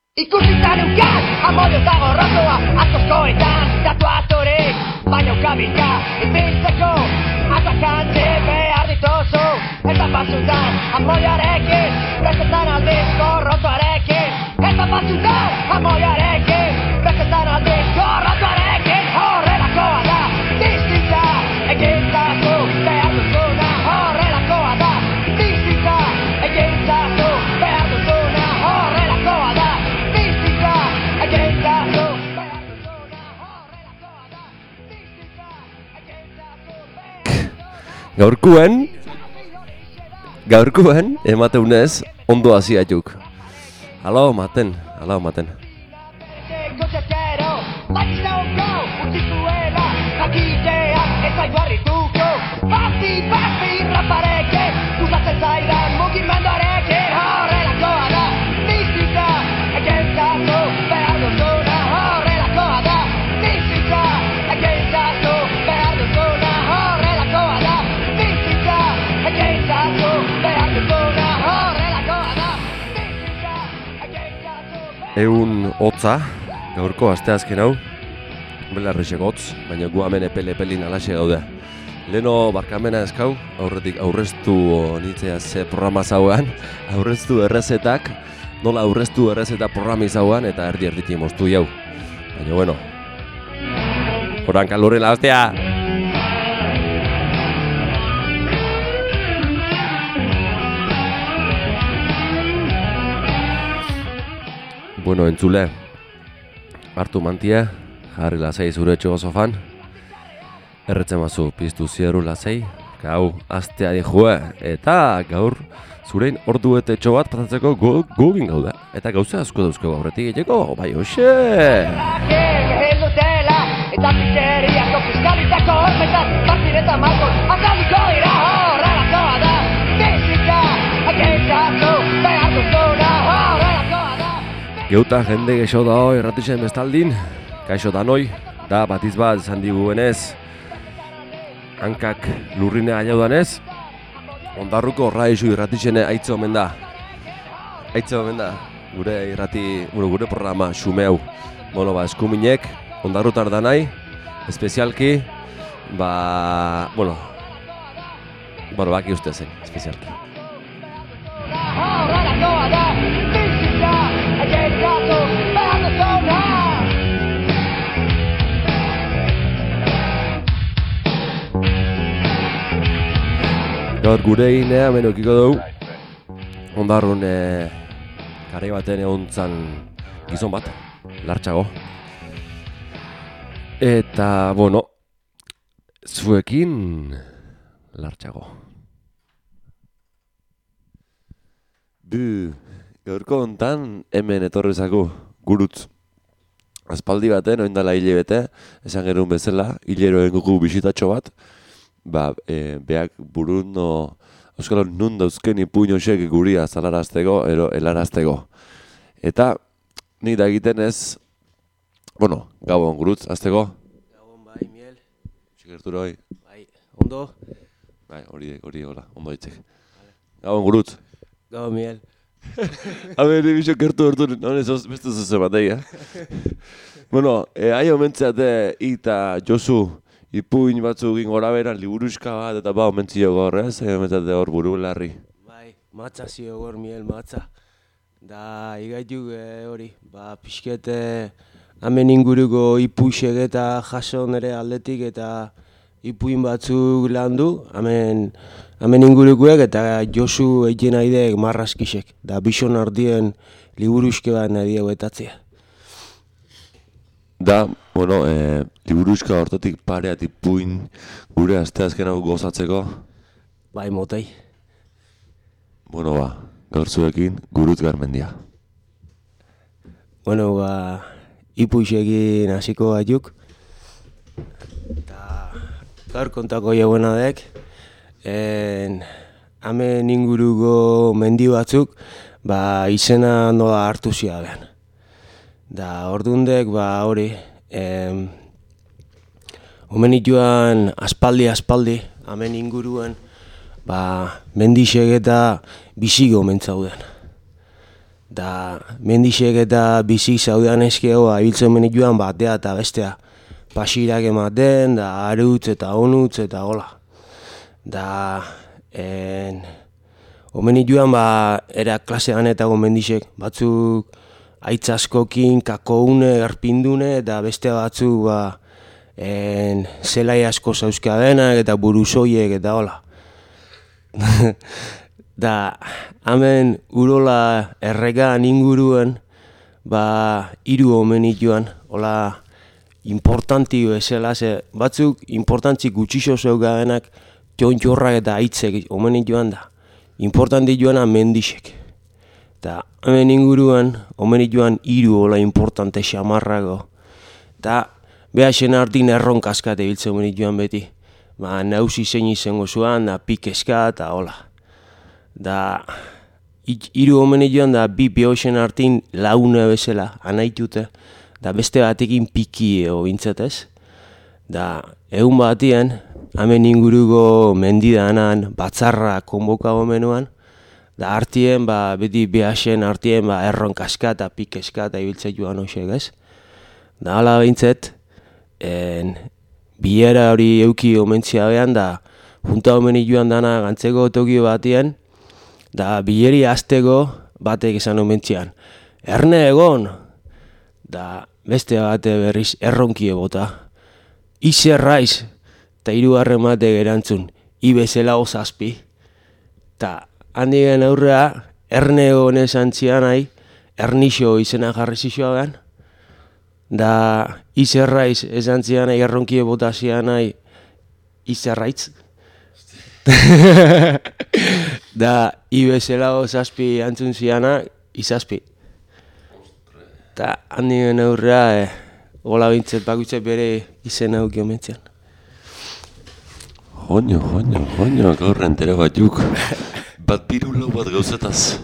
Ikusita neukan, amodio eta gorrotoa, atzozkoetan, tatuatorik, baina ukabilka, ibiltzeko, atrakante behar ditozu, eta batzutan, amodioarekin, bestetan aldiz gorrotoarekin, eta batzutan, amodioarekin, bestetan aldiz gorrotoarekin, horrelakoa da, distinta, egintzazu, behar duzuna, horrelakoa da, distinta, egintzazu, behar duzuna, horrelakoa da. Gaurkoan, emateunez, ondo hasiatuk. Hala maten. Egun hotza, gaurko asteazken hau, belarrixek hotz, baina gu hemen epelin alaxe gaude. Leno barkamena eskau, aurretik aurreztu nitzea ze programa zauan, aurreztu errezetak, nola aurreztu errezeta programi zauan, eta erdi moztu jau. Baina bueno, horan kalorrela hostia! Bueno, entzule, hartu mantia, jarri lasai zure etxego sofan, erretzen mazu piztu zieru lasai, gau astea dihue, eta gaur zurein ordu eta etxo bat patatzeko gugin gauda, eta gauza asko dauzko aurretik egiteko, bai hoxe! Eta pizzeriako fiskalitako hormetan, partideta markos, azaliko dira horrelakoa da, bizitza, egitatu, behar duzuna, horrelakoa da. Geuta jende gexo da hoi erratixen bestaldin, kaixo da noi, da batiz bat esan diguenez, hankak lurrine aiaudanez, ondarruko raixu irratixene aitze omen da. Gure programa xumeu, eskuminek, ondarrutar da nahi, espezialki, baki uste zen, espezialki. Gaur gure inea menokiko dugu, ondarrun kare baten egontzan gizon bat, lartxago. Eta, bueno, zuekin lartxago. Gaurko hontan hemen etorrezako gurutz. Aspaldi baten, oindala hilebete, esan gerun bezala, hileroen gugu bisitatxo bat, beak burun euskalo nun dauzken ipuinosek guri azalarazteko, helarazteko. Eta, nik da egiten ez, gabon gurutz, azteko? Gabon bai, miel. Txikertura hoi? Bai, ondo? Bai, hori hola, ondo ditzek. Gabon gurutz? Gabon miel. Habe, nebixo kertu hortu, beste zoze batei, aio mentzeate eta Josu ipuin batzuk gora beran liburuska bat eta omentzio gorrez, mentzate hor buru larri. Bai, matza zio gor miel, matza. Da, igaituk hori, pixkete hemen inguruko ipuxek eta jaso nere aldetik eta ipuin batzuk landu, hemen ingurukoek eta Josu egin nahideek marraskisek, da bison ardien liburuske bat nahi etatzea. Da, liburuska hortatik pareat ipuin gure asteazken hau gozatzeko. Bai, motei. Gaur zuekin Gurutz Garmendia. Ipuixekin hasiko gaituk. Eta gaur kontako jauena dek. Hemen inguruko mendi batzuk izena nola hartu ziabean. Da ordundek hori, omenik joan aspaldi, hemen inguruan, mendixek eta bizigo mentzauden. Da mendixek eta bizik zaudean eskego abiltzen menik joan batea eta bestea. Pasirak ematen, da arutz eta onutz eta hola. Da omenik joan era klase ganetako mendixek, batzuk aitzaskokin, kakoune, erpindune eta beste batzuk zelai asko zauzka denak eta buruzoiek eta hola. Da, hemen urola erregan inguruen, 3 omenik joan, hola, importantio esela, batzuk importantzik gutxixo zeugadenak txontxorrak eta aitzek omenik joan da. Importanti joana mendixek. Eta hemen inguruan, omenik joan 3 hola importante xamarrago. Eta behasen hartin erronkazkate biltzen omenik joan beti. Nauzi zein izango zuan, da pikeska eta hola. Da 3 omenik joan da 2 behosen hartin laune bezala, anaitute. Da beste batekin piki bintzatez. Da egun batien, hemen inguruko mendidanan batzarra konbokago menuan. Da hartien, beti behasen hartien erronkaska eta pikeska eta ibiltzea joan hoxek ez. Da hala bintzet, bilera hori euki omentzia behan da junta omenik joan dana gantzeko tokio batien, da bileri azteko batek esan omentzian. Erne egon! Da beste bate berriz erronkie bota. Izerraiz! Eta 3 batek erantzun, ibezela ozazpi. Ta handigen aurrea, erne egon esan zian nahi, ernixo izena jarri zizioa behan. Da izerraiz esan zian nahi, erronkie bota zian nahi, izerraitz. Da ibezela ozazpi antzun ziana, izazpi. Eta handigen aurrea, hola bintzet bakutzet bere izena aukio mentzian. Joño, gaur entere batzuk. Bat birulo bat gauzetaz.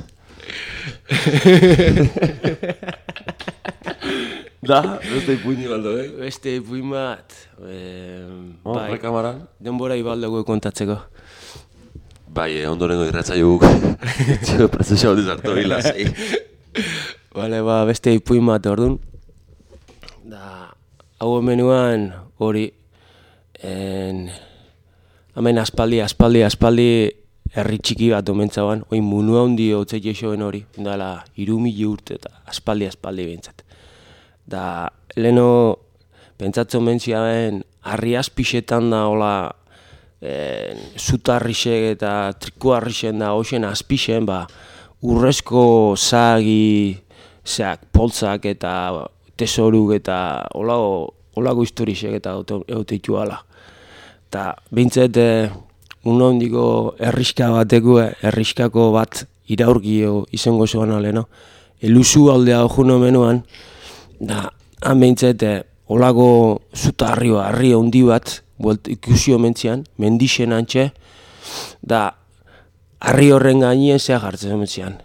Da, beste ipuini baldo, Beste ipuin bat. Bai, kamaran? Denbora ibaldago kontatzeko. Bai, ondorengo irratzaiuk. Txio, prestazio aldiz hartu hila, zei. Bale, beste ipuin bat orduan. Da, hau menuan hori, hemen aspaldi herri txiki bat omentzauan, oin munua hundi hotzek esoen hori, dala 3.000 urte eta aspaldi bintzat. Da, leheno, pentsatzen mentzia ben, harri azpixetan da hola, zutarrixek eta trikoarrixen da hoxen azpixen, urrezko zagi, poltzak eta tesoruk eta holako historisek eta euteitu ala. Eta bintzet, unondiko erriska bateko, erriskako bat iraurgio izango zoan aleno. Elusu aldea hojun menuan, da, han bintzet, holako zutarrioa, harri handi bat, ikusio mentzian, mendixen antxe, da, harri horren gainien zea jartzen mentzian.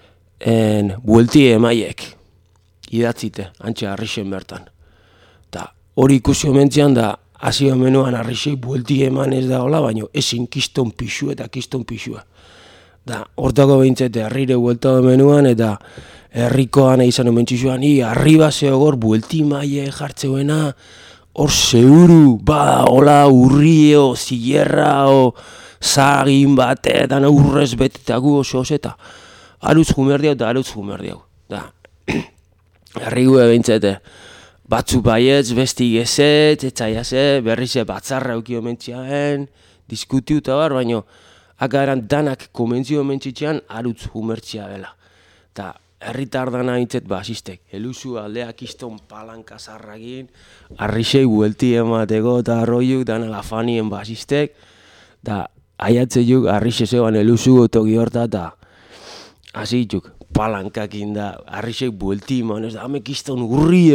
Bueltie emaiek, idatzite, antxe harrixen bertan. Da, hori ikusio mentzian, da, hasio menuan harrixei bueltie eman ez da hola, baina ezin kiston pixu eta kiston pixua. Da, hortako behintzete, harrire bueltago menuan, eta herrikoan izan omentxuzuan, arriba zehogor buelti maie jartzeuena, hor zeuru, hola urrio, zillerra, zagin batetan urrez betetagu oso eta arutz jumerdiau eta arutz jumerdiau. Da, herrigue behintzete, batzu baietz, besti gezet, etxaiaze, berrize batzarra eukio mentziaen, diskutiu eta baina akaran danak komentzio mentzitzean arutz jumertzia dela. Eta herritar dana hintzet basistek, elusu aldeak iston palanka zarragin, harrixei buelti emateko eta arroiuk dana afanien basistek, eta aiatzeiuk harrixe zegoan elusu otoki horta eta hazituk palankakin da harrixek buelti eman, ez da, hame kiston urri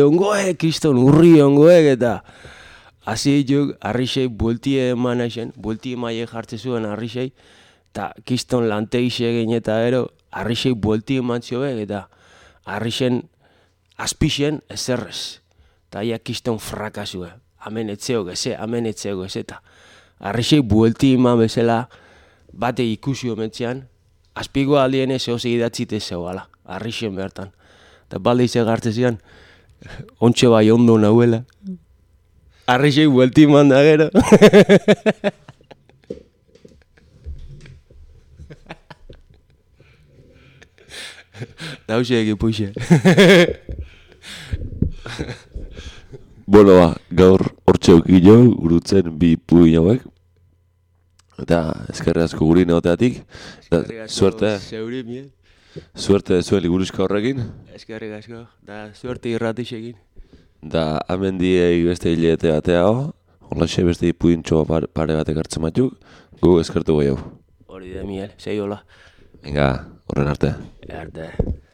ongoek, eta hazituk harrixei buelti eman aixen, buelti emaie jartze zuen harrixei, eta kiston lanteixe egin eta ero, harrixei buelti eman zioek, eta harrixen azpixen ezerrez, eta aiak kiston frakazue, hemen etzeo geze, eta harrixei buelti eman bezala bate ikusi omentzean, azpiko aldien ez oso idatzite zegoala. arrixen behartan. Eta balde izan gartze zian, ontxe bai ondo nahuela. Arrixei buelti manda gero. Dauxe egi puxe. Bueno, gaur hortxe eukillo, gurutzen bi puin hauek. Eta eskerri asko guri neoteatik. Suerte. Zeuri, mie. Suerte zuen liburuzka horrekin. Eskerrik asko, da suerte irratixekin. Da hemen diei beste hilete bateago, holaxe beste ipuintxo pare batek hartzen batzuk, gu eskertu goi hau. Hori da, Miel, zei hola. Venga, horren arte. Arte.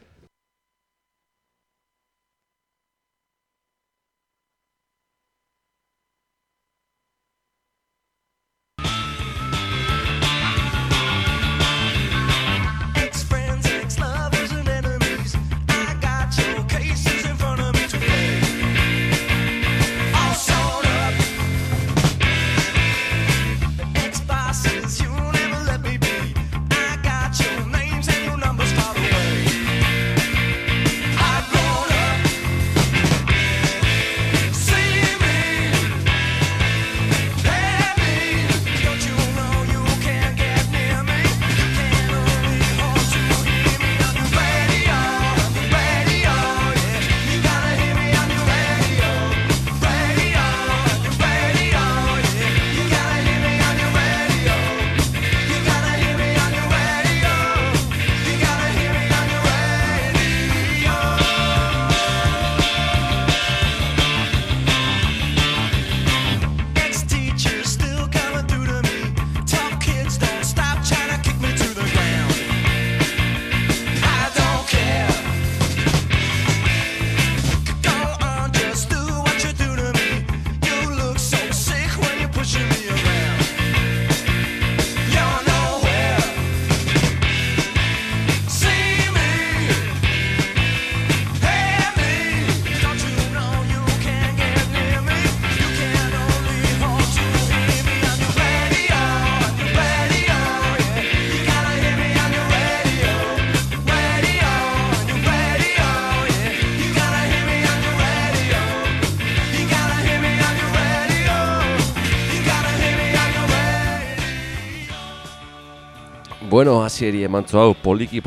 Bueno, hasieri emantzu hau, poliki,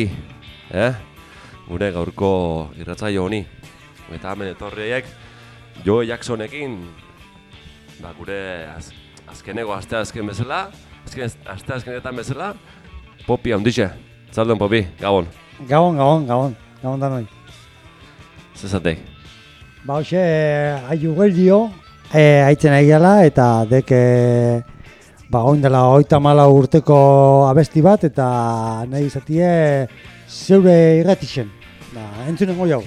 gure gaurko irratzaio honi. Eta hemen etorriek, Joe Jacksonekin, gure azkeneko asteazken bezala, asteazkenetan bezala, Popi handixe. Zalduen, Popi, Gabon. Gabon danoi. Zezatek? Ba, hoxe, aiu geldio, haitzen aiala, eta deke, oindela 34 urteko abesti bat, eta nahi izatie zeure irratixen. Entzunen goi hau.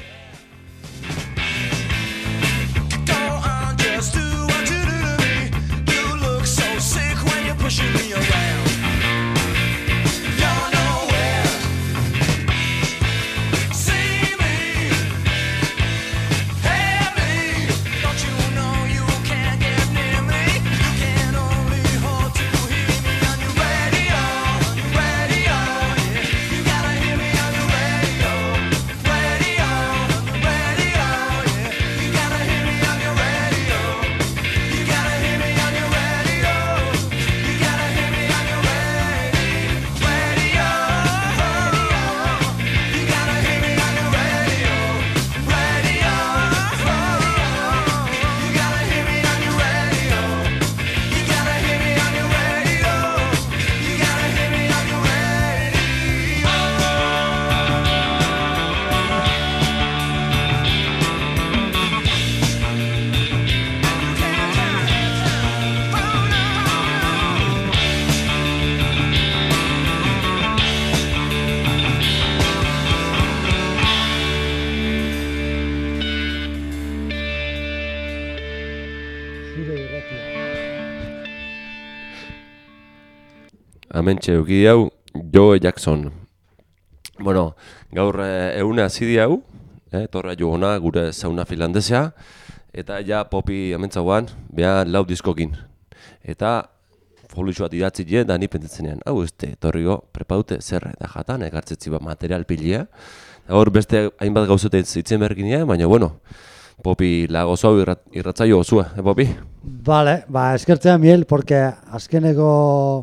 Hementxe euki hau, Joe Jackson. Bueno, gaur eune hasi hau, torra jo hona gure sauna finlandesea, eta ja Popi hementzauan, beha 4 diskokin. Eta folixo bat idatzi je, da ni pentsetzenean, hau etorrio, prepaute zer, da jatan, ekartzetzi bat material pilia. Hor beste hainbat gauzete zitzen berginia, baina bueno, Popi lagozo hau irratzaio osua, Popi? Vale, eskertzea miel, porque azkeneko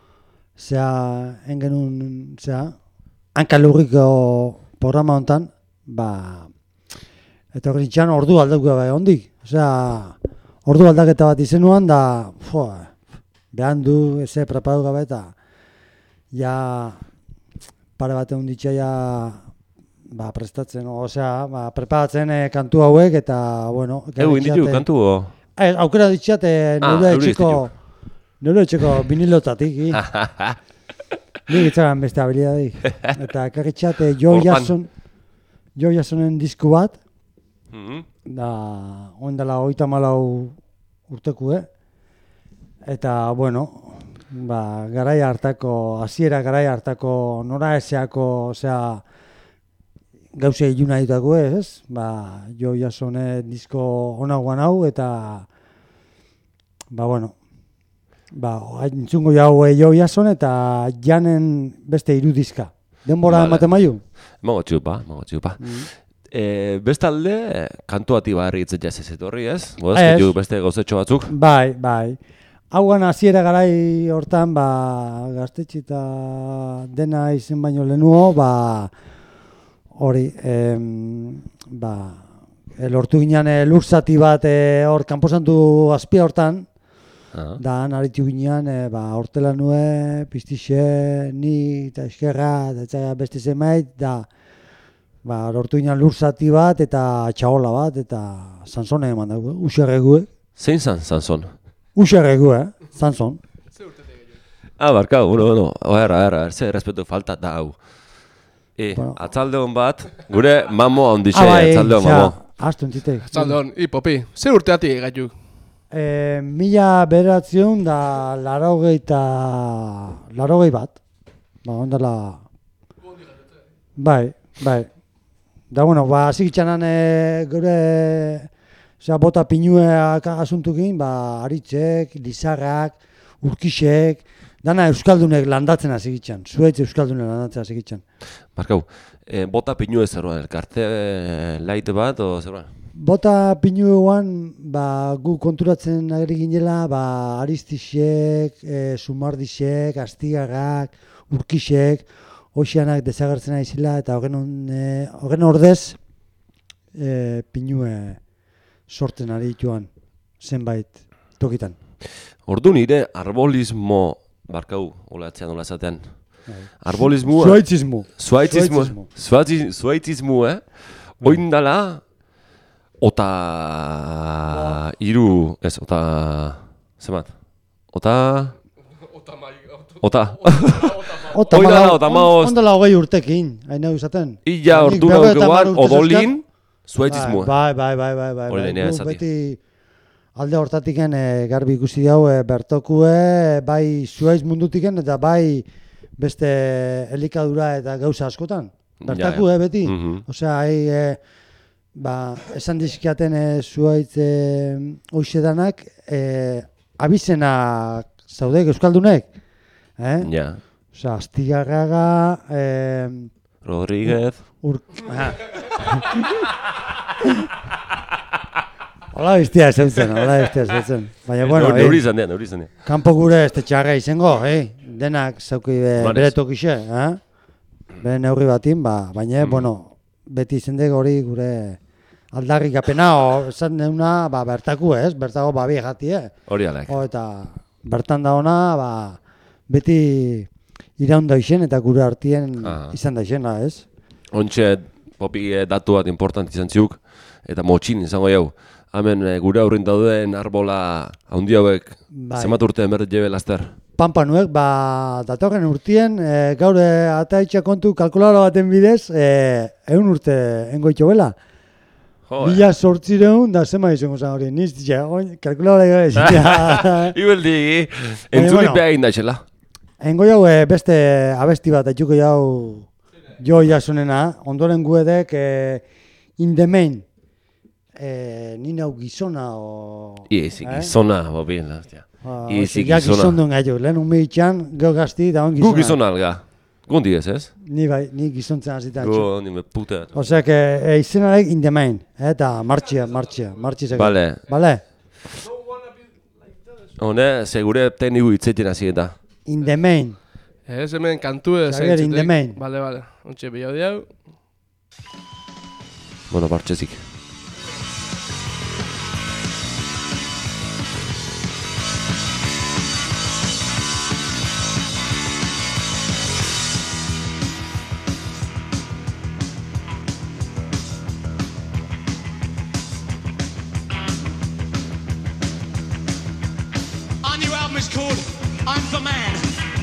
engenun, hankalurriko programa hontan, eta hori txan ordu aldauko ondik. Ordu aldaketa bat izenuan, da, behan du, prepadu gabe, eta ja, pare bat egun ditxaia, prestatzen, preparatzen kantu hauek, eta, bueno... Inditu, kantu o? Aukera ditxat, nire etxeko vinilotatik. Nik itzagan beste habilidadik. Eta karritxat, Jo Jasonen disku bat, da, oindela 34 urteku, eta, bueno, garai hartako, hasiera garai hartako, nora ezeako, gauze iluna ditako ez? Jo Jasone disko onagoan hau, eta, bueno, entzungo jau Jo Jason, eta Janen beste 3 diska. Denbora ematen maiu? Mago txupa. Bestalde, kantu ati barri itzet jaz ez etorri, ez? Beste gauzetxo batzuk? Bai. Hauan hasiera garai hortan, gaztetxita dena izen baino lehenuo, hori, lortu ginen lur zati bat hor kanposantu azpia hortan, da naritu ginen, hortela nue, piztixe, ni eta eskerra, eta beste zemait, da, lortu ginen lur zati bat eta txaola bat, eta Sansone eman dugu, userregu. Zein zan, Sanson? Userregu, Sanson. Barkau, bueno, ze respetu falta da hau. Atzalde hon bat, gure mamo handixe, atzalde hon mamo. Astu entzitek. Atzalde hon, Popi, ze urteatik gaitu? 1980 da 81 bat. Ondala... Bai. Da, bueno, zikitxanan gure bota pinueak asuntukin, aritzek, lizarrak, urkixek, dana euskaldunek landatzen azikitxan, zuetz euskaldunek landatzen azikitxan. Markau, bota pinue zerroan, elkarte laite bat, o zerroan? Bota pinuean, gu konturatzen ageri ginela, aristixek, sumardixek, astigarrak, urkixek, hoxianak desagertzen aizila, eta horren ordez pinue sortzen ari dituan, zenbait tokitan. Ordu nire arbolismo, barkau, hola ezatean, arbolismo... Zuaitzismo, oindala, ota... iru... ez, ota... zemat? Ota... Ota maoz... Ondala 20 urtekin, hain nahi usaten. Illa ordu naukeguan, odolin, zuaitzismo. Bai. Beti alde hortatiken garbi ikusi dau bertokue, bai zuaiz mundutiken eta bai beste elikadura eta gauza askotan. Bertakue beti. Osea, esan dizkiaten zuaitz hoxedanak, abizenak zaudek euskaldunek. Osea, Astigarraga... Rodríguez... Hola biztia esentzen. Baina, bueno, neuri izan dira. Kanpo gure ez txarra izango, denak zauki bere tokixe, bere neurri batin, baina, bueno, beti izendek hori gure aldarrik apena, esan neuna, bertaku ez, bertago babi egati, hori alek. Eta bertan da ona, beti iraun da izen eta gure artien izan da izena, ez? Ontxe, Popi datu bat important izan ziuk, eta motxin izango jau. Hemen gure aurrin dauden arbola handi hauek, zemat urte embert jebe laster? Pampanuek, datorren urtien, gaur ataitxa kontu kalkulara baten bidez, 100 urte engoitxo bela. 1800 da zema izango zan hori, niz dira, kalkulara gara. Ibeldi, entzulipea egin daitxela. Engoi hau beste abesti bat haitxuko jau Jo Jasonena, ondoren guedek In the Main, nina hau gizona o... Gizona, bobien, Izi Ja gizona. gizondun gaitu, lehen umiltxan, gau gazti da on Gu gizona. gizona alga. Gundi ez? Ni bai, ni gizontzen hasita. Gu, nime puta. Osea, que izenarek in the main, eta martxia. Vale. Vale? Hone, segure tekniku hitzeiten hasi eta. In the main. Ez hemen kantu ez Xavier, in the main. Bale. Ontxe, bila diau. Bueno, partxezik. Our new album is called I'm the Man.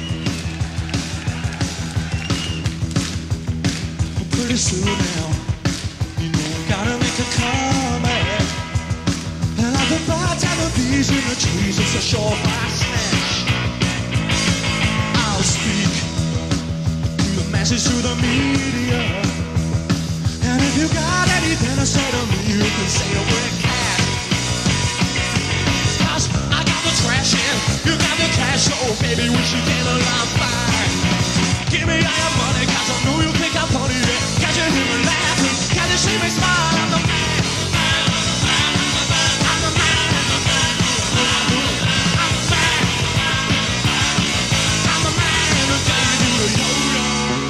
Pretty soon now, you know I gotta make a comeback. And I've been by television, the trees, it's a surefire snatch. I'll speak to the message to the media. And if you got anything to say to me, you can say a brick cat. I got the trash in, you got the cash, oh baby, we should get along fine. Give me all your money, cause I know you think I'm funny, yeah. Can't you hear me laughing, can't you see me smile? I'm the man, I'm the man, I'm the man, I'm the man who gave you the yo-yo.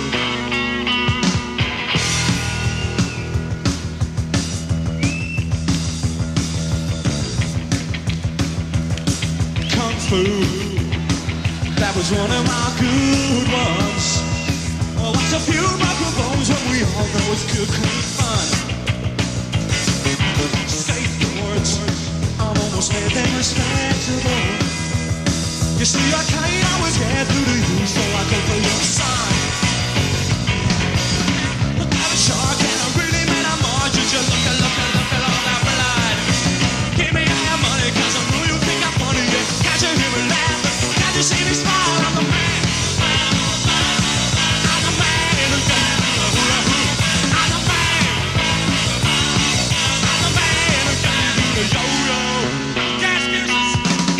Kung Fu, that was one of my good ones. Well, watch a few microphones when we all know it's good, clean fun. Skateboards, I'm almost anything respectable. You see, I can't always get through to you, so I go for your son. Look at the shark and I really meant I'm more. Just look at all that blood. Give me all your money, cause I know you think I'm funny, yeah. Can't you hear me laughing? Can't you see me smile? I'm the man. I'm the man who gave you the hula-hoo. I'm the man. I'm the man who gave you the yo-yo. Gas kisses.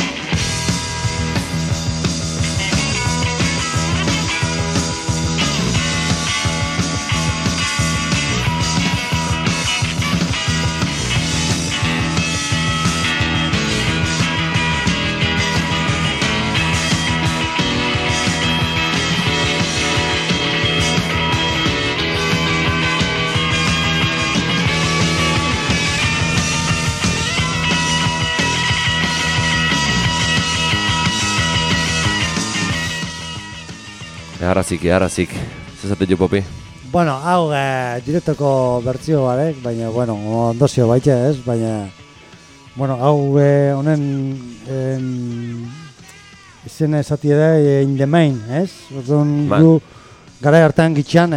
Eharrazik. Zezate jo, Popi? Bueno, hau direktoko bertzio barek, baina, bueno, ondozio baitxe ez, baina, bueno, hau honen izen esati ere in the main, ez? Orduan gu gara hartan gitxan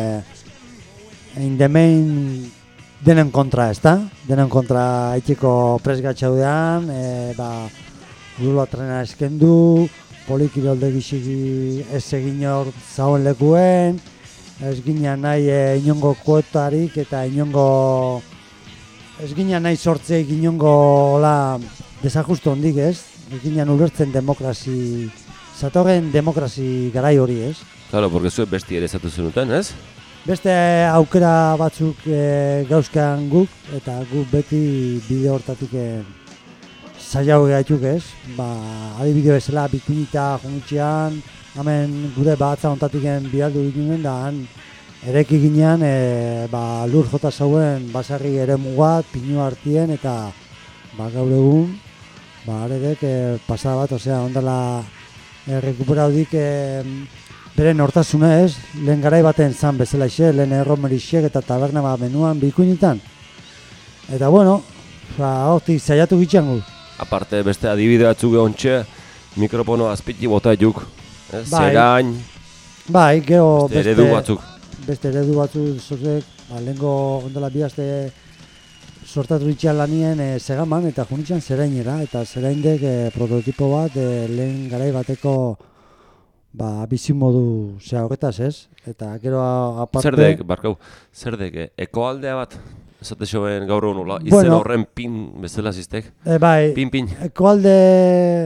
in the main denen kontra, ez da? Denen kontra itxiko presgatxaudean, gulo trena eskendu, polikirolde giziki ez egin hor zauen lekuen, ez gina nahi inongo kuotarik eta inongo ez gina nahi sortzeik inongo desajustu hondik, ez? Ez gina ulertzen demokrazi, zatogen demokrazi garai hori, ez? Claro, porque zuek besti ere zatu zenuten, ez? Beste aukera batzuk gauzkan guk, eta guk beti bide hortatik zailau gaituk, ez? Adibide bezala bikunita jonitxean, hemen gure batza ontatik bialdu ginen, da han ereki ginean lur jota zauen basarri ere mugat, pinu hartien, eta gaur egun, aredek pasada bat, osea, ondala rekuperaudik bere nortasuna, ez? Lehen garai baten zan bezala ixe, lehen erromerixek eta taberna bat menuan bikunitan. Eta bueno, hortik zaiatu gitxan gu. Aparte beste adibide batzuk egontxe, mikrofono azpiti bota juk. Zerain, geho beste eredu batzuk. Beste eredu batzuk sortzek, lehenko ondala bihazte sortatu ditxean lanien segaman eta junitxan zerainera, eta zeraindek prototipo bat lehen garai bateko bizimodu horretaz, ez? Eta gero aparte... Zerdek, ekoaldea bat? Esate xoen gaur egun nola, izen horren pin bezala ziztek? Bai, Pin. ekoalde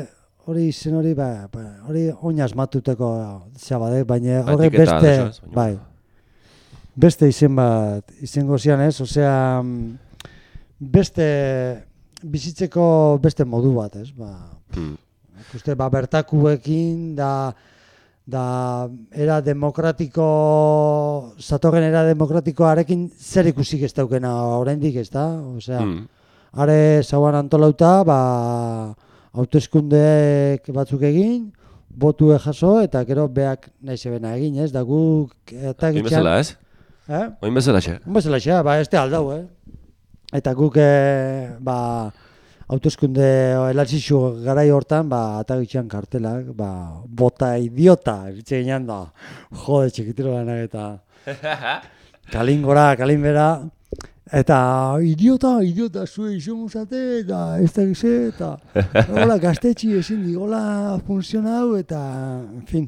hori izen hori, hori oin asmatuteko zabadek, baina hori Etiketa, beste, eso, ez? bai, beste izen bat, izango zian ez, osea, beste, bizitzeko beste modu bat, ez, ikuste, bertakuekin, da era demokratiko, zatorren era demokratikoarekin zer ikusik ez daukena oraindik, ez da, osea, are zauan antolauta, hauteskundeek batzuk egin, botue jaso, eta gero beak nahi zebena egin, ez? Da guk eta Oin bezala, ez? Oin bezala xe. Oin bezala xe, ez te aldau, Eta guk, hauteskunde elatzizu garai hortan, atagitxean kartelak, bota idiota, bitxe ginean da, jode txikitero lanak eta kalinbera, eta idiota, zue izan zate, eta ez da gize, eta hola gaztetxi ezin di, hola funtzionau, eta, en fin,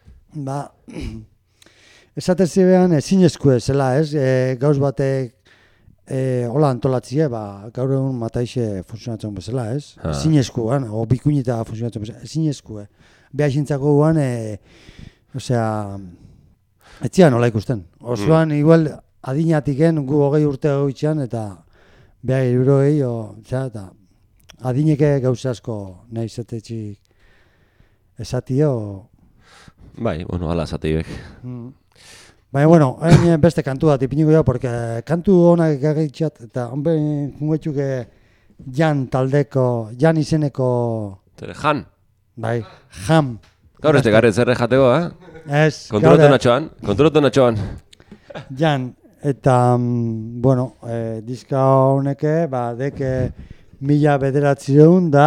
esatez zebean ezinezko zela, ez, gauz batek, hola antolatzie, gaur egun mataixe funtzionatzen bezala, ez, ezinezko, o bikuinita funtzionatzen bezala, ezinezko, beha izintzako guan, osea, etzian hola ikusten, osoan, igual, adinatiken gu 20 urte goitzean eta beha 60, eta adineke gauza asko nahi zatetxik esatio. Bai, bueno, ala esatiek. Baina, bueno, hain beste kantu bat ipiniko da, porque kantu honak egitxat, eta honben jungetxuk Jan taldeko, Jan izeneko... Tere, Jan? Bai, Jam. Gaur ez tegarret zerre jateko, Ez. Kontrolatu natxoan. Jan. Eta, bueno, diska honeke, deke 1900 da,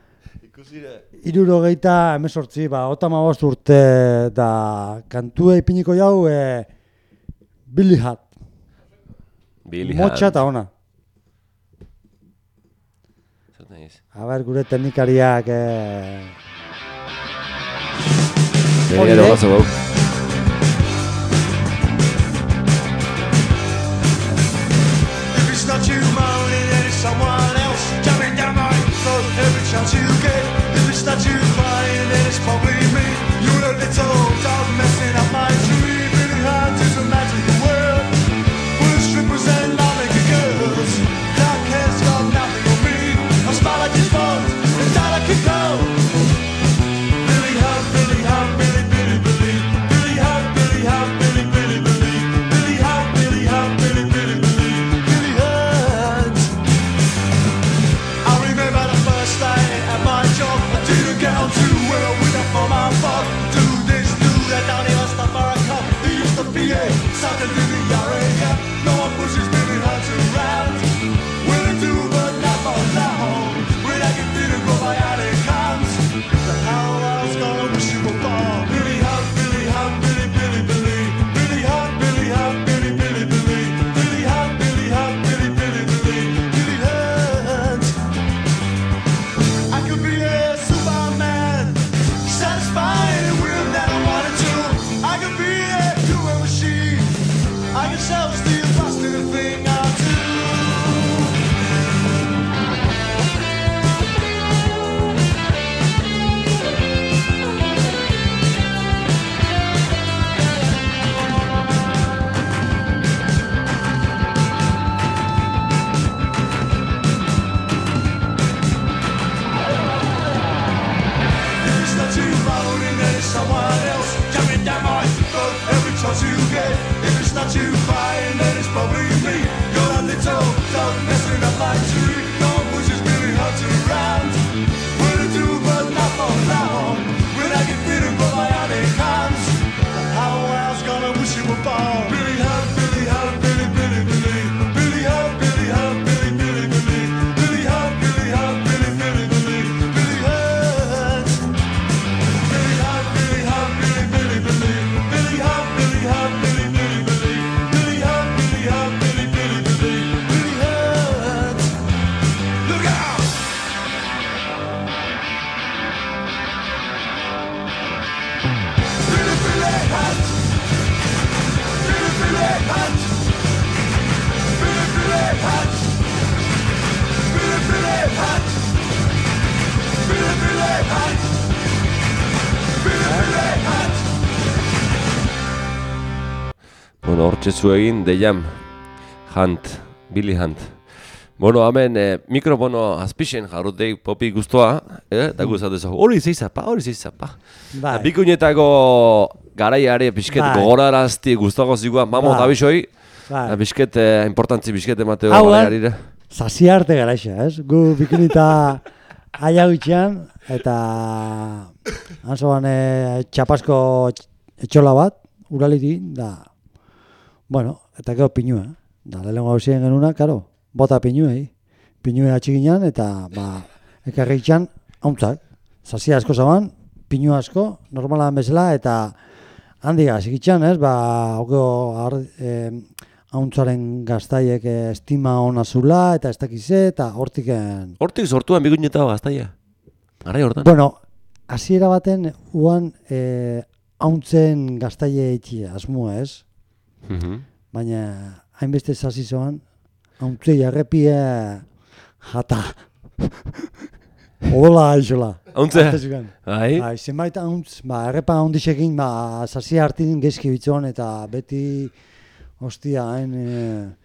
78, 35 urte da kantua ipiniko jau, Billy Hat. Motxa eta ona. A ber, gure teknikariak... Gero gazo gau. Not you moaning, and it's someone else jamming down my throat every chance you get. If it's not you crying, then it's probably me. You're a little dog messing up my dream. Really hard to imagine the world full of strippers and non-naked girls. Dark hair's got nothing on me. I smile like it's fun, and down I can go. Billy Hub, Billy Hub, Billy, Billy, Billy. Billy Hub, Billy Hub, Billy, Billy, Billy. Billy Hub, Billy Hub, Billy, Billy, Billy. Something in the area, no one pushes Billy Hunt around. Willing to, but not for long. When I get through the probiotic comes, the whole world's gonna wish you were born. Billy Hunt, Billy Hunt, Billy, Billy, Billy. Billy Hunt, Billy Hunt, Billy, Billy, Billy. Billy Hunt, Billy Hunt, Billy, Billy, Billy. Billy Hunt. I could be a Superman, satisfying the will that I wanted to. I could be a doing machine. Bueno, hortxe zuegin, The Jam, Hunt, Billy Hunt. Bueno, hemen mikrofono azpixen jarrutei popi guztua, eta guztatezo, hori zeizapa. Bai. Bikuinetako garaiare pixket gogorarazti guztako zigua, mamo eta bisoi, pixket, importantzi pixket emateo garaiarire. Zasi arte garaixa, ez? Gu bikunita aia gutxean, eta hansoan txapasko etxola bat, uraliti, da, bueno, eta gero pinua, da, lehenko gauzien genuna, karo, bota pinuei atxiginan, eta, ekarri itxan, hauntzak, zazia asko zaban, pinu asko, normalan bezala, eta handiga, zikitxan, ez, hauntzaren gaztaiek estima hona zula, eta ez dakize, eta hortiken... Hortik sortuan biguineta gaztaia, garai hortan. Bueno, hasiera baten, uan, hauntzen gaztaile etxia, asmua, ez? Baina, hainbeste zazizoan, hauntzei arrepie jata. Odola aixola. Hauntze? Bai? Zenbait hauntz, arrepa haundisekin, zazia hartin gezki bitzon, eta beti, hostia, hain,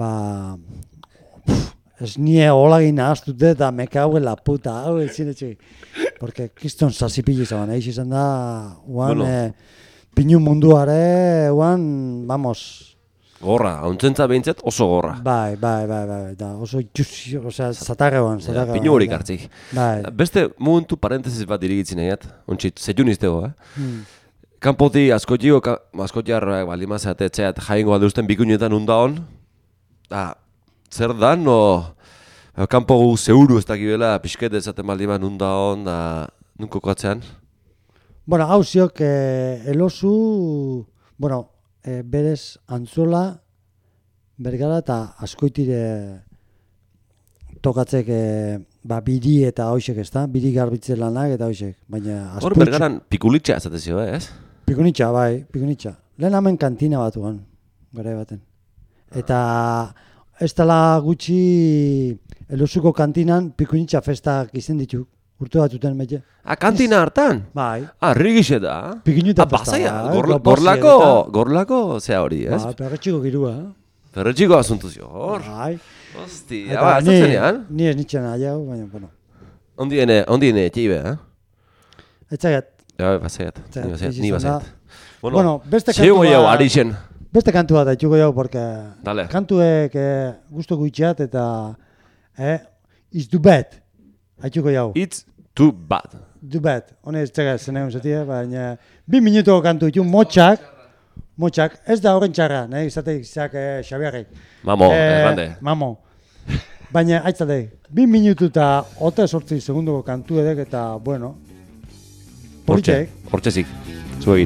ez nie holagin nahaztute, eta me cago en la puta, hau ezin etxegi. Porque kiston zazipili zaban, izan da, uan, pinu munduare, uan, vamos... Gorra, hauntzentza behintzat oso gorra. Bai, da, oso itxusi, osea, zatarra guan. Pinu horik hartzik. Beste momentu parentesis bat irigitzen nahiat, ontsit, zetjun iztego, Kanpoti askotio, askotiar baldimazat etxeat jaingo aldeusten bikunetan undaon, zer dan, kanpo gu zeuru ez dakibela, pixket ezaten baldiman undaon, nunko kokatzean? Bueno, hau ziok, elosu, bueno, berez antzola, bergara eta askoitire tokatzek biri eta hoxek, ez da? Biri garbitzen lanak eta hoxek, baina... Hor bergaran pikulitxa ezatezio, ez? Pikunitxa, bai, pikunitxa. Lehen hemen kantina batuan, gara baten. Eta ez dela gutxi elosuko kantinan pikunitxa festak izen ditu. Urte batuten metje. Kantina hartan? Bai. Rigixe da? Pikunita festa. Bazaia, gorlako zea hori, ez? Perretxiko girua. Perretxiko asuntuzio, hor? Bai. Hosti, ez zenean? Ni ez nitxen aia, baina, bueno. Ondiene etxibe, Etzaiat. Bazaiat, ni bazaiat. Bueno, beste kantu bat... jau, arixen. Beste kantu bat haitxuko jau, porque... Dale. Kantuek gusto gutxeat eta... It's too bad. Haitxuko jau. It's too bad. Too bad. Hone ez txega zeneu zetia, baina... 2 minutuko kantu ditu, motxak, ez da horren txarra, nahi izateik izak Xabiarrek. Mamo, errande. Mamo. Baina, haitzatei, 2 minutu eta 8 segunduko kantu edek eta, bueno... Hortxezik, zuegin.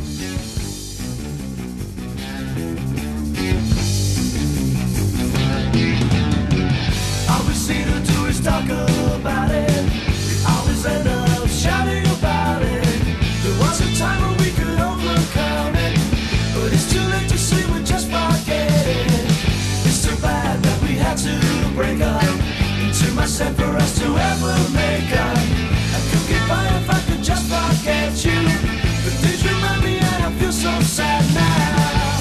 Always see the tourists talk about it. Always end up shouting about it. There was a time when we could overcome it, but it's too late to say we just forget it. It's too bad that we had to break up. Into myself for us to ever make up. I could get by if I could just forget you. But things remind me and I feel so sad now.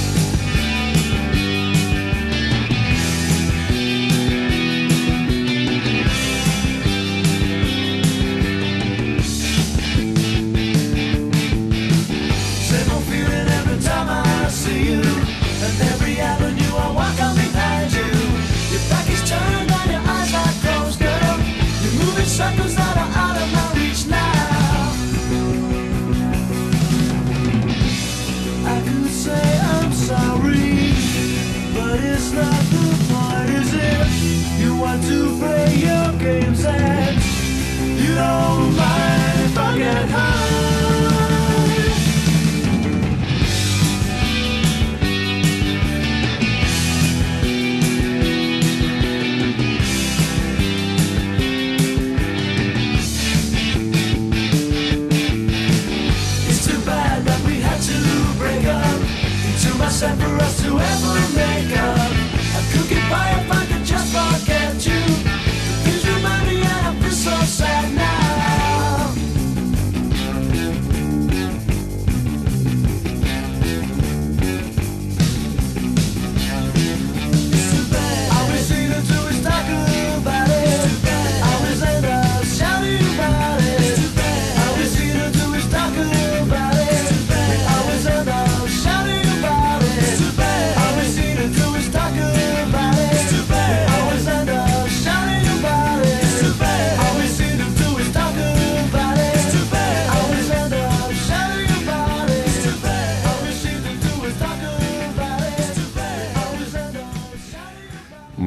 Same old feeling every time I see you. And every avenue I walk on behind you. Your back is turned and your eyes are closed, girl. You're moving circles that are out of my reach now. I could say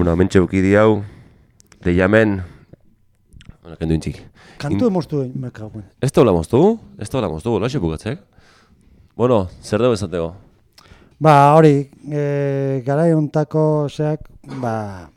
bueno, mentxe ukidi hau, deiamen, bueno, kendu intzik. Kantu emoztu egin, mekaguen. Ez da hola moztu, laxe bukatzek. Bueno, zer dugu esateko? Ba, hori, garai hontako, zeak, ba,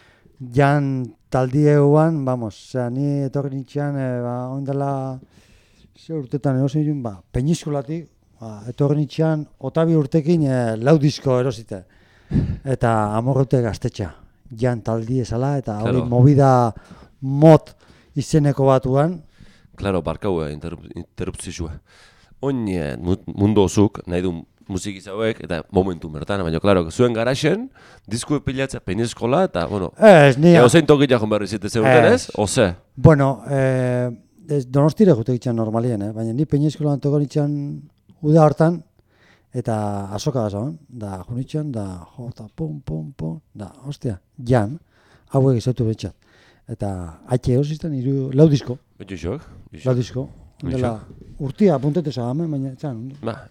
jan taldieuan, vamos, osea, ni etorri nintxean, ba, ondela, ze urtetan erosin jun, ba, Peñiskolatik, ba, etorri nintxean, Otabi urtekin 4 disko erosite. Eta Amorrute gaztetxa, jan taldi esala, eta hori Claro. movida mot izeneko batuan. Claro, barkau interruptzizua. Oin mundu osuk, nahi du musiki zauek, eta momentu bertan, baina, klaro, zuen garaxen, disku epilatza Peñiskola, eta, bueno, Ez, ni... zein tokila joan behar izite zeuten ez, oze? Bueno, Donostire jute gitxan normalien, baina ni Peñiskolan toko nitxan uda hortan, eta azoka gazaban, da junitxan, da jota, pum, da, hostia, jan, hauek izautu betxat. Eta haitxe eusizten 4 disko, Betxu xok? 4 disko. Ondela, urtia puntete zagamen, baina etxan. Ba,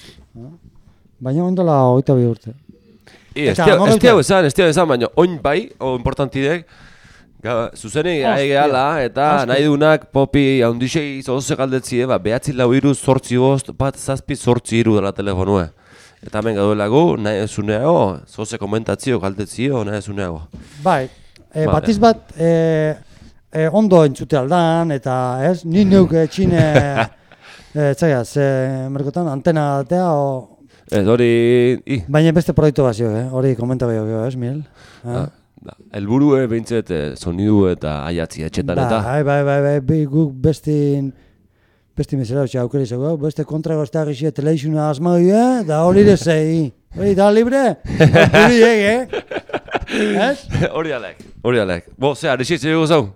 Baina ondela 22 urte. ez Eta hau esan, baina oin bai, o importantidek, zuzenik gai gehala, eta Hostia. nahi dunak popi haundixei zoze galdetzie, ba, 9-4-8, 7-8 dela telefonue. Eta hemen gaduelagu, nahi ezuneago, zoze komentatzio, galdetzio, nahi ezuneago. Bai, Vale. batiz bat, ondo entzute aldan, eta ez, ni neuk txine, txagaz, merkotan antena datea, Ez hori, baina beste proiektu bazio, hori komenta behio, ez, Miel? helburue behintzet sonidu eta aiatzi etxetan eta. Bai, guk bestin bezala utxe aukera izango, beste kontrago ez da gizia teleizuna asmagui, da hori dezei, hori da libre, hori ez? Hori alek. Bo, ze, arixit zego zau?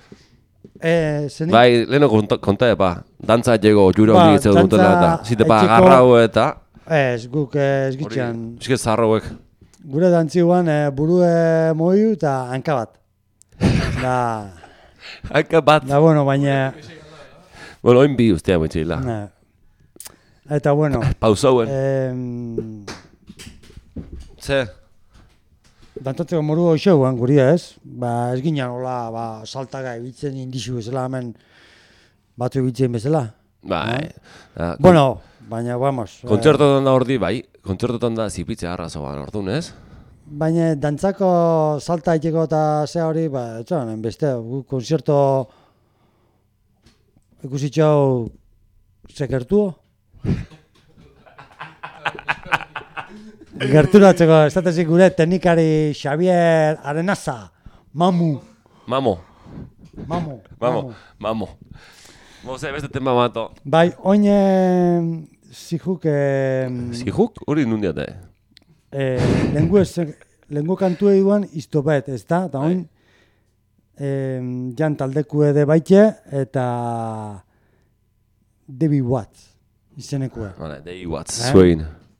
Zenik? Bai, leheno konta epa, dantza jego jura Ba, hori itzeu dutela eta, dantza zitepa etxeko- agarrau eta, Ez, guk ez hori, gitxan, eske zarrauek. gure dantzioan burue moiu eta hanka bat. Da, Hanka bat. bueno, baina, Bueno, oin bi ustea moitxeila. eta bueno, Pausauen. Ze? dantatzeko moru hoxeuan guria ez, ba ez ginen hola, ba, saltaga ibitzen indixu bezala hemen batu ibitzen bezala. Bai. Bueno, baina, vamos. Kontzertotan da ordi, bai. Kontzertotan da zipitze arrazoan orduan, ez? Baina dantzako salta iteko eta ze hori, ba, etxan, beste, konzerto ikusitxau sekertuo. Gerturatzeko, estatezik gure teknikari Xavier Arenaza, Mamu. Mamo. Moze, beste tema mato. Bai, oin zijuk Zihuk? Hori nundiate. lengu kantu eguan iztopet, ez da? Eta oin jan taldeku ede baitxe eta Debbie Watts izenekue. Vale, Debbie Watts, zuein.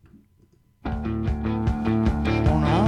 Ona.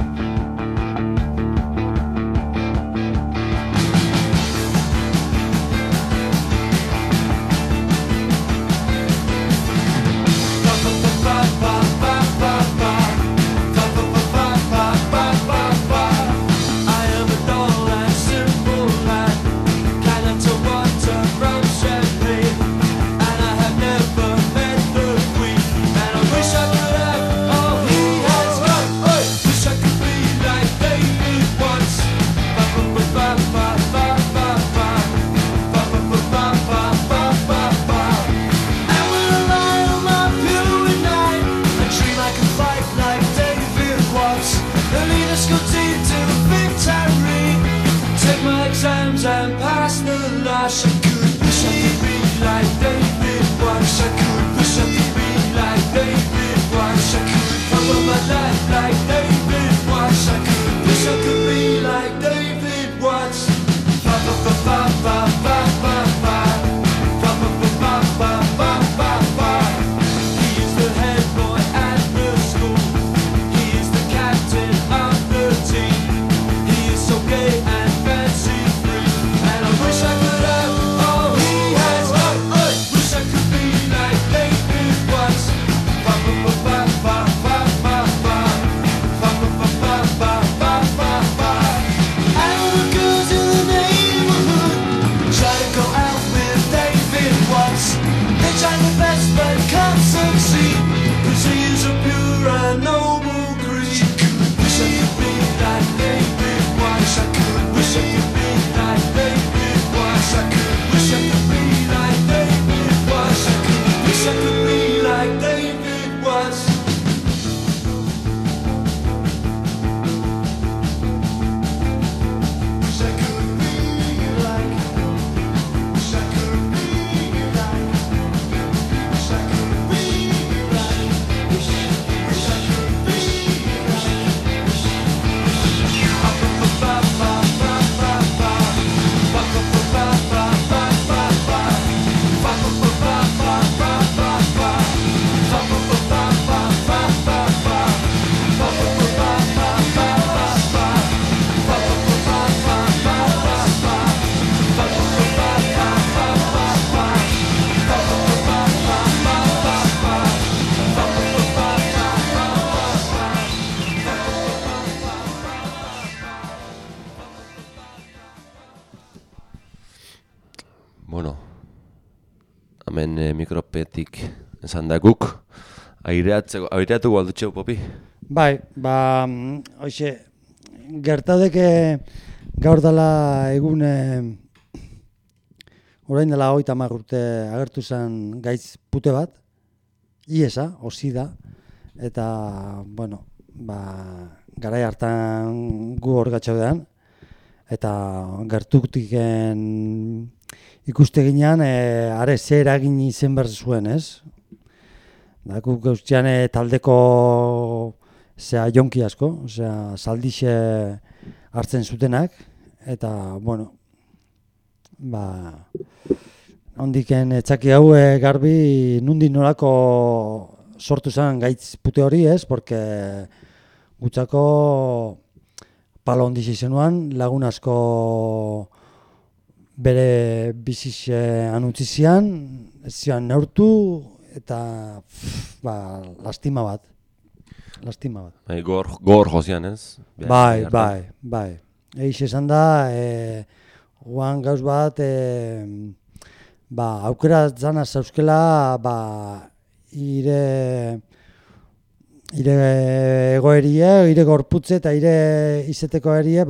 And pass the lash. I could wish I could be like David Watts. I could wish I could be like David Watts. I could cover my life like David Watts. I could wish I could be like David Watts. Ba ba ba ba ba ba ba ba. Ba ba ba ba ba ba ba ba. He is the head boy at the school. He is the captain of the team. He is so gay and fancy. Wish I could have all he has. Wish I could be like David Watts. Ba ba ba ba ba ba ba ba. Ba ba ba ba ba ba ba. Bueno, hemen mikropetik esan da guk, aireatu galdutxeu, Popi? Bai, hoxe, gertadeke gaur dela egun orain dela 30 urte agertu zen gaitz pute bat, iesa, osida, eta, bueno, garai hartan gu hor gatxaudean, eta gertuktiken ikuste ginean, are ze eragin izen behar zuen, ez? Da, guk gauztian taldeko jonki asko, saldixe hartzen zutenak, eta, bueno, ondiken txaki hau garbi nundik norako sortu zen gaitz pute hori, ez? Porque gutzako palo ondiz izenuan, lagun asko bere bizixe anutzi zian, ez zian neurtu, eta lastima bat. Gor jozian, ez? Bai. Eix esan da, guan gauz bat, aukera zana zauzkela, ire egoerie, ire gorputze eta ire izeteko erie,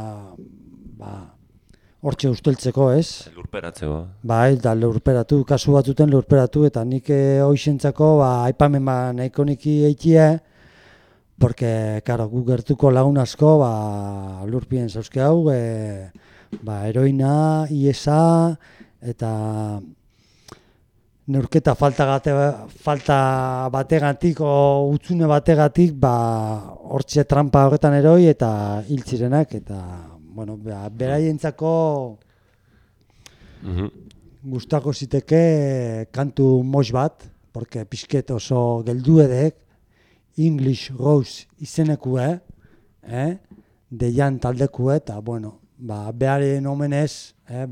hortxe usteltzeko, ez? Lurperatzeko. Bai, da lurperatu, kasu batzuten lurperatu, eta nik hoixentzako aipamen nahiko niki eitie, porque, karo, gu gertuko lagun asko, lurpien zauzke hau, heroina, iesa, eta neurketa falta bategatik, o utzune bategatik, hortxe trampa horretan eroi, eta hiltzirenak, eta, bueno, beraientzako gustako ziteke kantu moix bat, porque pixket oso geldu edek, English Rose izenekue, deian taldekue, eta, bueno, beharen omenez,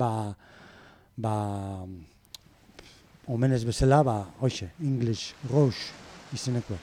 omenez bezala, hoxe, English Rose izenekue.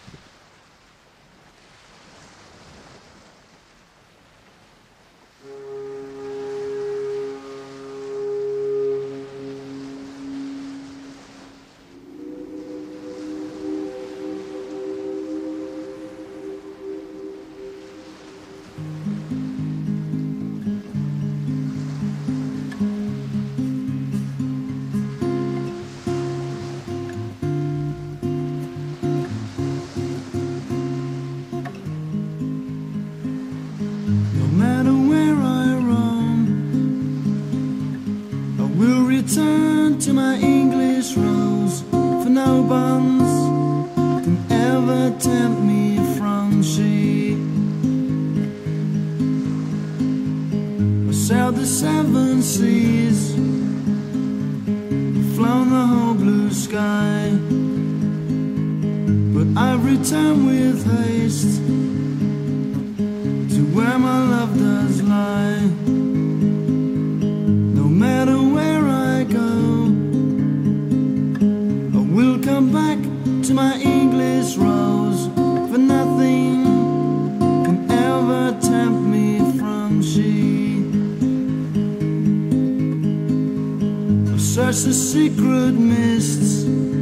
The secret mists,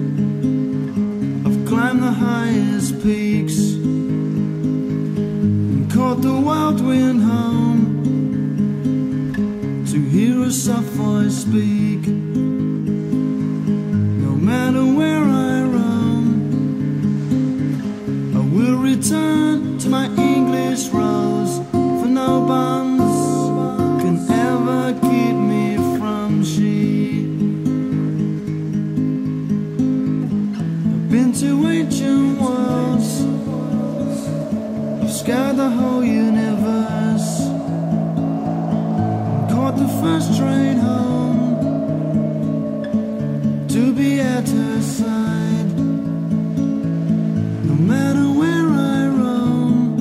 I've climbed the highest peaks and caught the wild wind home to hear a soft voice speak. No matter where I roam, I will return to my English rose, for no bonds can ever keep me from she. To ancient worlds, I've scoured the whole universe, caught the first train home to be at her side. No matter where I roam,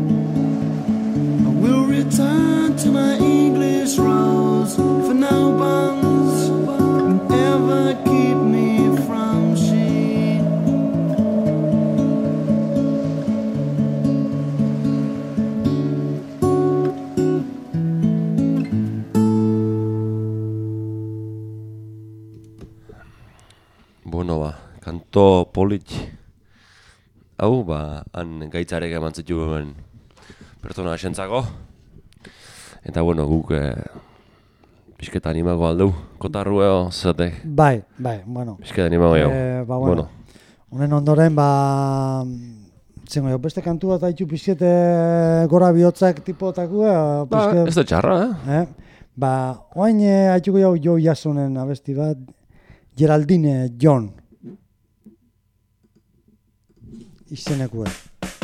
I will return to my English rose, for no bonds can ever keep me from she. kanto polit. Hau, han gaitzarek eman zitu hemen pertsona asentzako. Eta, bueno, guk pixketa animago aldeu. Kotarru eo, zatek. Bai, bueno. Pixketa animago eo. Bueno. Honen ondoren, zengo, beste kantu bat haitu pixkete gora bihotzak tipotakua. Ez da txarra, Oain haituko jau Jo Jasonen abesti bat, Geraldine John. Izenekue.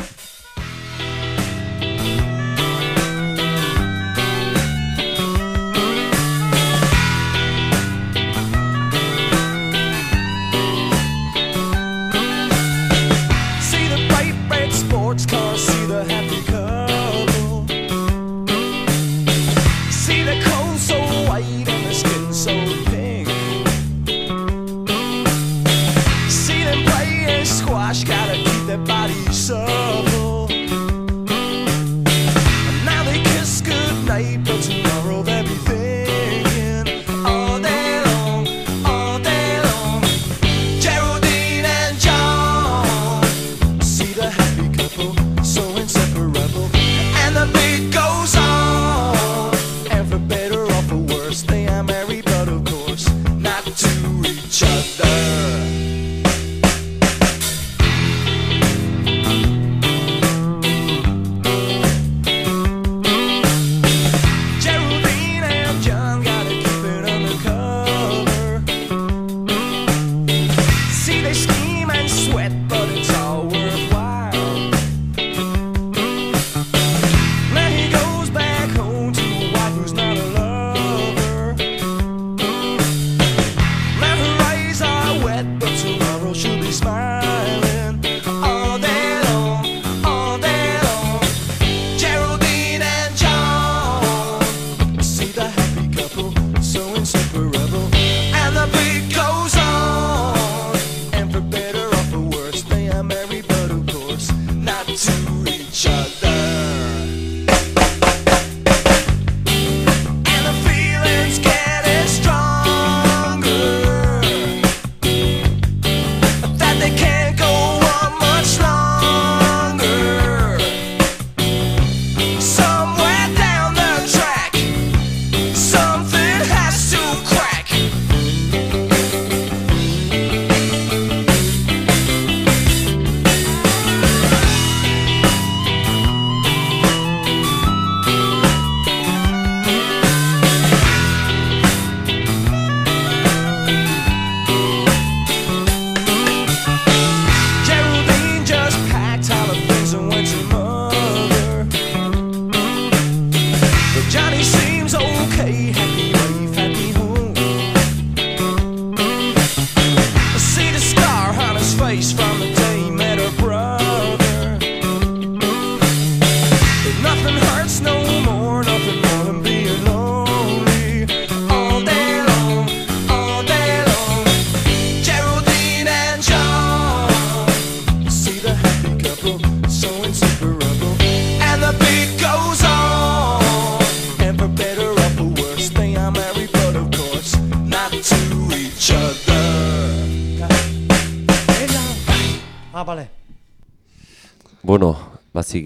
Bueno, bazik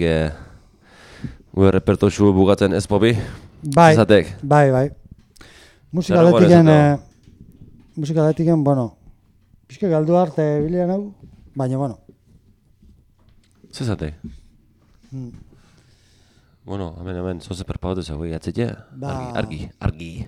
gure repertoxu bukatzen ez Popi? Bai, Zatek? bai. Musika aletiken, bueno, pixka galdu arte bilean hau, baina, bueno. Zezatek? Bueno, hemen, zoze perpagote zau, atzete? Argi.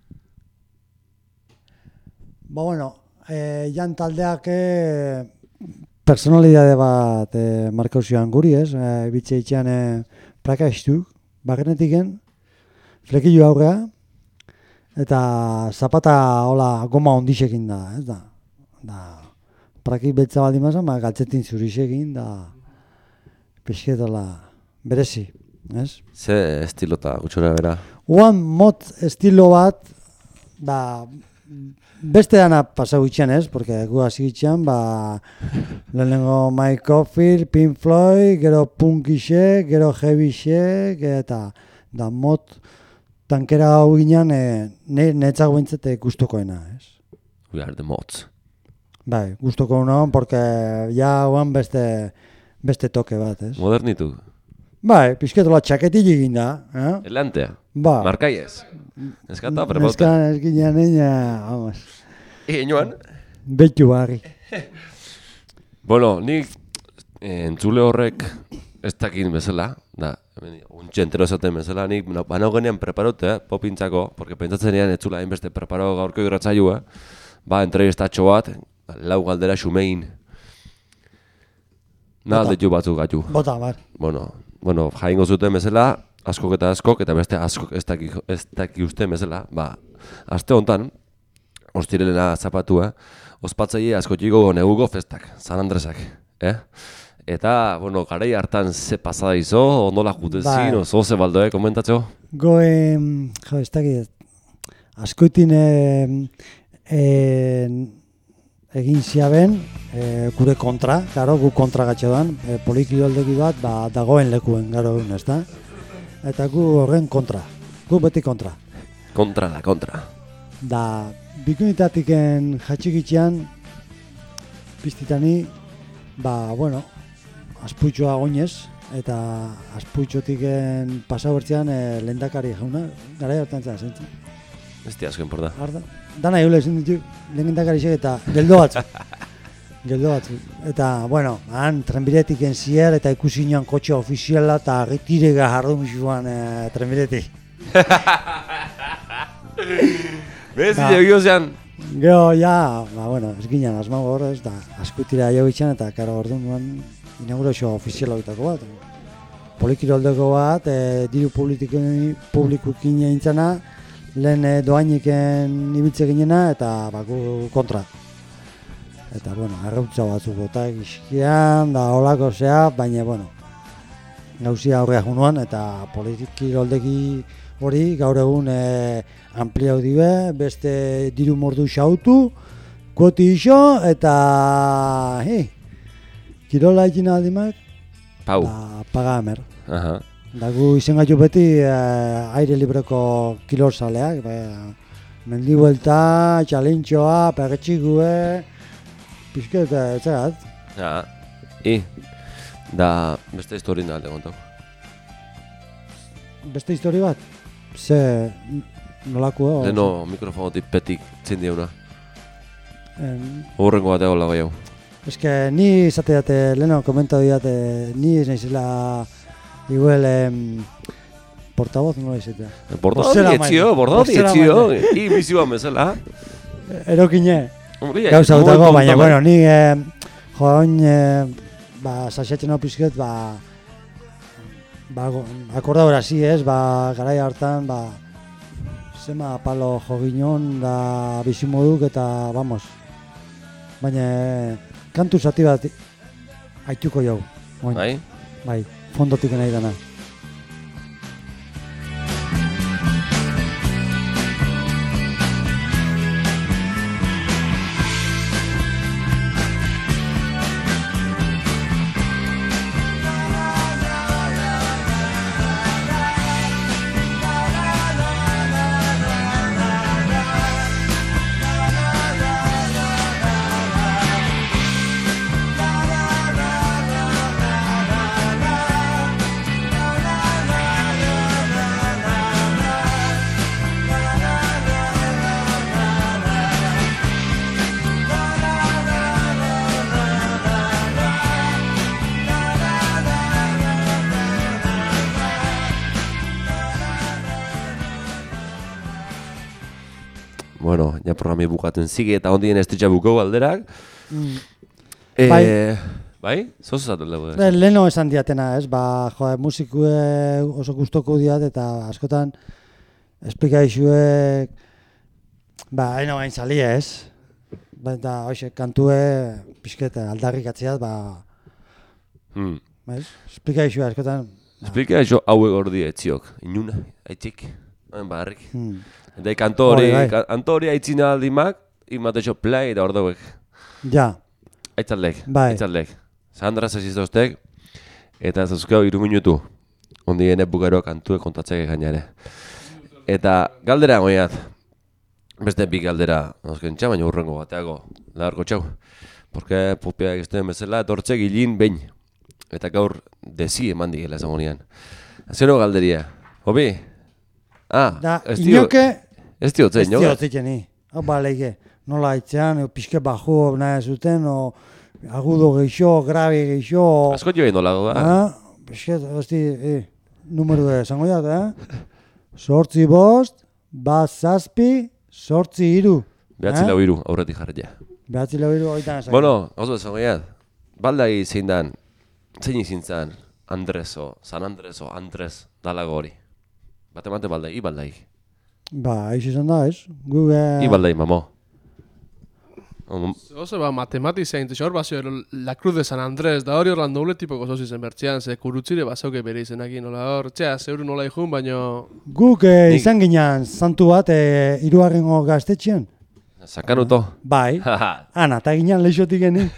Bueno, jan taldeak personalidade bat markauzioan guri, ez? Bitxe itxean plaka estu, bagenetiken, flekilu aurrea, eta zapata hola goma ondixekin da, ez da? Prakik betza baldin mazan, galtzetin zurixekin, da pixketola berezi, ez? Ze estilota gutxora bera? Uan mot estilo bat, beste dana pasau itxean, ez? Porque gu hasi itxean, lehenengo Mike Oldfield, Pink Floyd, gero punkixe, gero heavyxe, eta da mot tankera hau ginean netzak bintzete gustukoena, ez? We are the mods. Bai, gustoko non, porque ja oan beste toke bat, ez? Modernitu. Bai, pizketola txaketik egin da, Elantea. Ba. Markaiez. Eskata prepauta. Eskin vamos. Inoan? Betu barri. Bueno, nik entzule horrek ez dakin bezala, da, untxe entero esaten bezala, nik banau genean preparute, popintzako, porque pentsatzen ean etzula hainbeste preparo gaurko irratzailua, ba, entrevistatxo bat, lau galdera xumein. Aldetu batzuk gatu. Bota, bar. Bueno, jaingo zuten bezala, askok eta beste askok ez daki uste bezala, ba, aste hontan, ostirelena zapatua, ospatzaile askotiko neguko festak, San Andresak, Eta, bueno, garai hartan ze pasada izo, ondola jutezin, oso ze baldoe, komentatxo? Ez dakit, askoitin egin ziaben, gure kontra, garo, gu kontra gatxodan, polikioldegi bat, dagoen lekuen, garo egun, ez da? Eta gu horren kontra, gu beti kontra. Kontra. Da, bikunitatiken jatxikitzean, piztitani, azpuitxoa goinez, eta azpuitxotiken pasau bertzean lehendakari jauna, gara hartan zera, Ez di asko inporta. Dana eule ezin ditu lehendakari zek eta geldo batzu. Eta, han trenbiretiken zier eta ikusi inoan kotxe ofiziala eta retirega jardu misuan trenbiretik. Bez, egio zean? Gero, ez ginen asmago horrez, da askutira jo bitxan eta karo orduan nuen inaugurazio ofiziala bitako bat. Polikiroldeko bat, diru publikukin eintzana, lehen doainiken ibiltze ginena eta gu kontra. Eta, errautza batzuk bota egizkian, da holako zea, baina, gauzia aurrea junuan eta politikiroldeki hori gaur egun ampliau dibe, beste diru mordu xautu, kuoti iso eta kirola egin aldimak, paga emer. Da gu izen gaitu beti aire libreko kilorzaleak, mendibuelta, txalintxoa, perretxigue, pixket, etxegat. Da beste historien da alde kontau. Beste histori bat? Ze nolako? Leno mikrofonotik petik zin diuna. Horrengo bat egola gai hau. Ez que ni izate date, leno komentau diate, ni ez nahizela igual portavoz nola izatea. Portavoz etxio, bizioan bezala. Erokine, gauza dutako, baina, ni joan, saxatzen hau pizket, akordau erazi ez, garai hartan, zema palo jo ginen, da bizimoduk eta, baina, kantu zati bat haituko jau. Bai, fondotik nahi dana. Bueno, ja programi bukaten zige eta ondien estitxa bukau alderak. Bai? Zoz esaten dugu ez? Leno esan diatena, ez? Musikue oso gustoko diat eta askotan esplika izuek haino gain salia, ez? Eta hoxe, kantue pixket aldarrik atziat, esplika izuek askotan. Esplika izo hauek ordi etziok, inuna, aitzik, barrik. Eta kantori aitzina aldimak, imatexo play da ordauek. Ja. Aitzaldek. Sandra zaziztoztek, eta zazukeo 3 minutu. Ondien bukero kantue kontatzeke gainare. Eta galdera goiat. beste bi galdera azkentxa, baina urrengo bateago lagarko txau. Porque Popiak ez duen bezala, etortze gilin behin. Eta gaur desi eman digela esango nian. Zero galderia. Popi? Da, ez dio... inoke... Ez dio zen, Ez dio zitzeni. Hau baleike. Nola itzean, pixke baju nahi zuten, o agudo geixo, grabe geixo... Asko jo egin dolago, Pixke, numero esango jat, Sortzi bost, bat zazpi, sortzi hiru. Behatzi lau hiru, aurretik jarretia. Behatzi lau hiru, oitan esan. Bueno, oso esango jat. Baldai zein dan, zein izin zan, San Andres o Andres dalago hori. Bate baldai, ibaldai. Ba, eixo izan da, ez? Guge... Ibaldai, mamo. Oso, matematizia intez, hor bazio, La Cruz de San Andrés, da hori horlan doble tipoko zozi zen bertzean, ze kurutzire bazauke bere izenakin, nola hor, zeuru nola ikun, baino... Guk izan ginen santu bat hirugarrengo gaztetxean. Sakanuto. Bai, ana, eta ginen leixotik geni.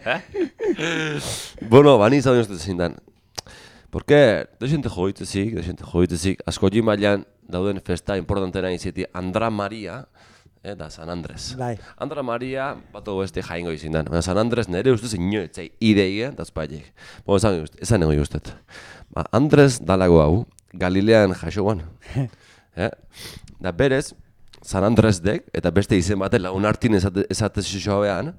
Bueno, bani izan uste zein dan. Porque, desente joitzezik, asko mailan dauden festa importantena izeti Andra Maria, da San Andres. Bai. Andra Maria, batu beste jaingo izin dan. San Andres nire ustez inoetzei ideia, da espaiek. Esan ego ustet. Andres dalago hau, Galilean jasoan. Da berez, San Andres dek, eta beste izen baten lagun hartin esatez xoabean,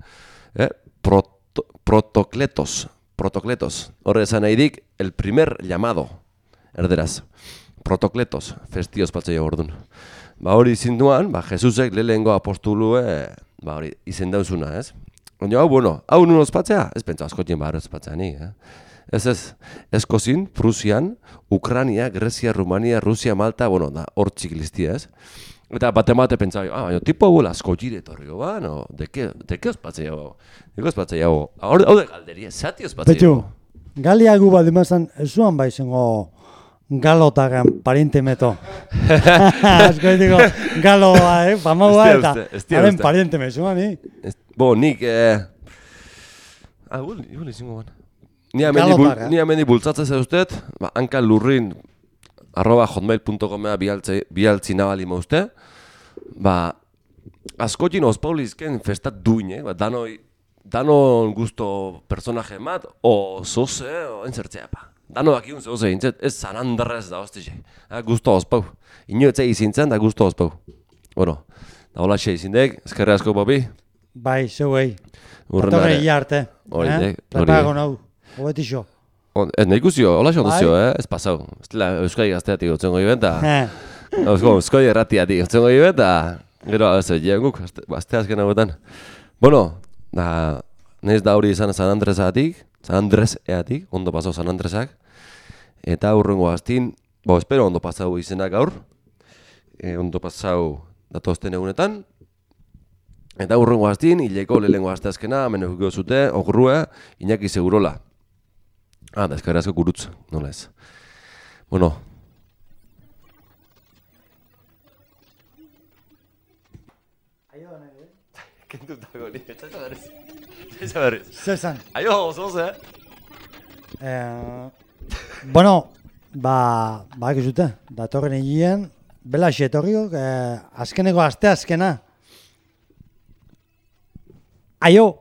Protokletos. Horre esan nahi dik, el primer llamado. Erderaz. Protokletos. Festioz patzea ordun. Ba hori izinduan, Jesusek lehengo apostolue, hori izen dauzuna, ez? Baina hau, bueno, hau nun ospatzea? Ez pentsa askotien behar ospatzea nik, Ez. Eskozin, Prusian, Ukrania, Grezia, Rumania, Rusia, Malta, bueno, da, hor txiklistia, ez? Eta bate pentsa, baina tipo hau asko jire torrio, ba, no? Deke ospatzea hau? Deke ospatzea hau? Hau de galderia, zati ospatzea hau? Betu, galiagu bat demazan, ez zuan bai zengo galotagan parientemeto. Asko ditiko, galoa, pamaua eta haren parienteme zuan, Bo, nik, igual izango ban. Ni amendi bultzatzen zeuztet, hankan lurrin @hotmail.com bialtzi nabali mauzte, askotin ospaulizken festat duine, danon gusto personaje bat, o zoze, o entzertzea, Dano dakiun zoze intzet, ez San Andres da hostize. Gusto ospau. Inoetzei izintzen da gusto ospau. Bueno, da hola xe izindek, eskerre asko, Popi. Bai, zeuei. Urrenare. Atorre arte. Prepago nau, hobetixo. Ez nahi guzio, hola xe onduzio, ez pasau. Ez dela Euskadi gazteatik gotzen goi benta. Euskadi erratiatik gotzen goi benta. Gero, ez guk, azte azken hauetan. Bueno, nahiz da hori izan San Andreseatik, ondo pasau San Andresak. Eta hurrengo aztin, espero ondo pasau izenak gaur. Ondo pasau datozten egunetan. Eta hurrengo aztin, hileko lehengo asteazkena, menukiko zute, Ogrue, Iñaki Segurola. Da eskerra asko gurutz, nola ez. Bueno. Kentutako ni, etxaisa berriz. Zezan. Aio, zoz, Bueno, ekizute, datorren egien, bela xetorriok, azkeneko asteazkena. Aio!